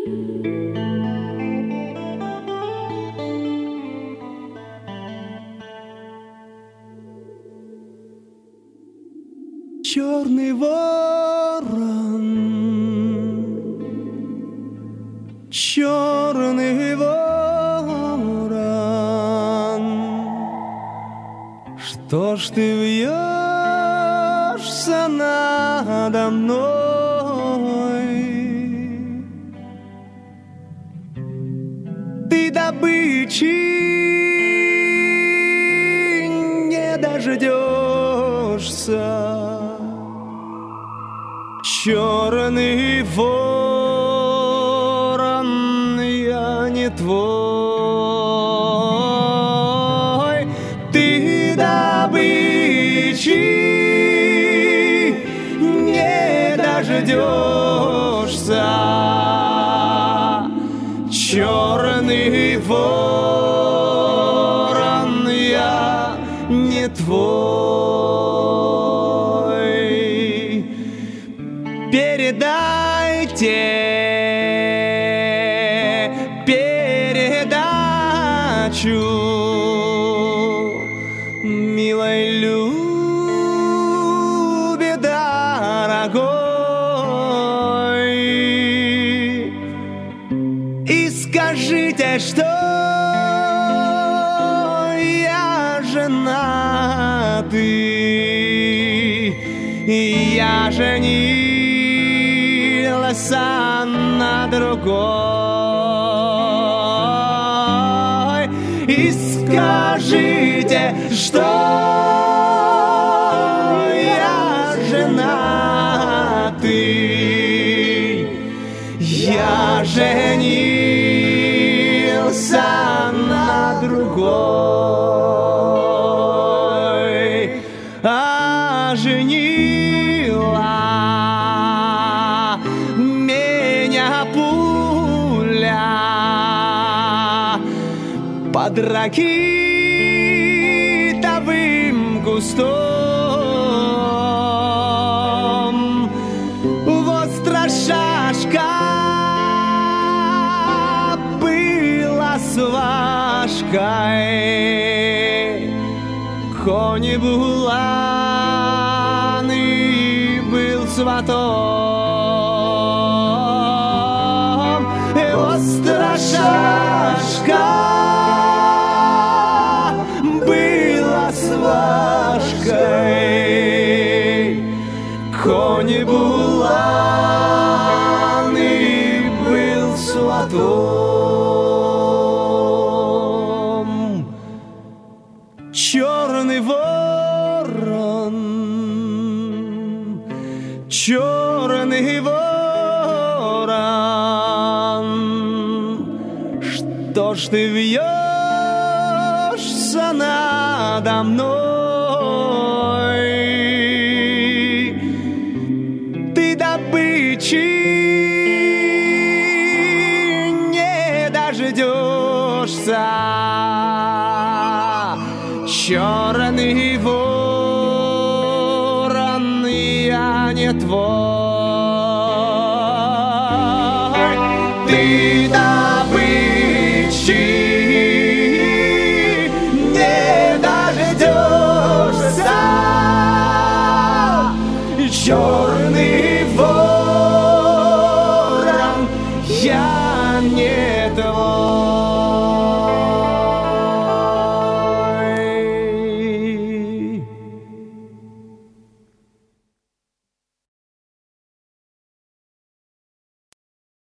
Черный ворон, черный ворон, что ж ты вьешься надо мной? Ты добычи не дождешься. Черный ворон, я не твой, ты добычи не дождешься. Черный ворон, я не твой. Передайте передачу милой Любе дорогой и скажите, что я женатый, я женился на другой. И скажите, что я женатый, я женился на другой. А женила меня пуля под ракитовым кустом. Вот страшашка была сважкой, кони буланы был сватом. Вот страшашка была сважкой, кони буланы был сватом. Черный ворон, черный ворон, что ж ты вьешься надо мной? Ты добычи не дождешься. Черный ворон, я не твой.